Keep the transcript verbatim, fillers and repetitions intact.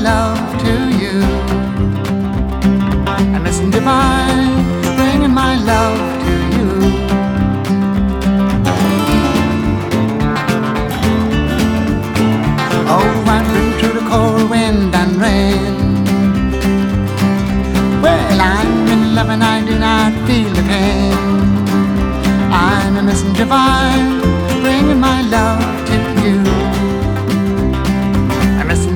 love to you. A messenger boy, bringing my love to you. Oh, I've been through the cold wind and rain. Well, I'm in love and I do not feel the pain. I'm a messenger boy,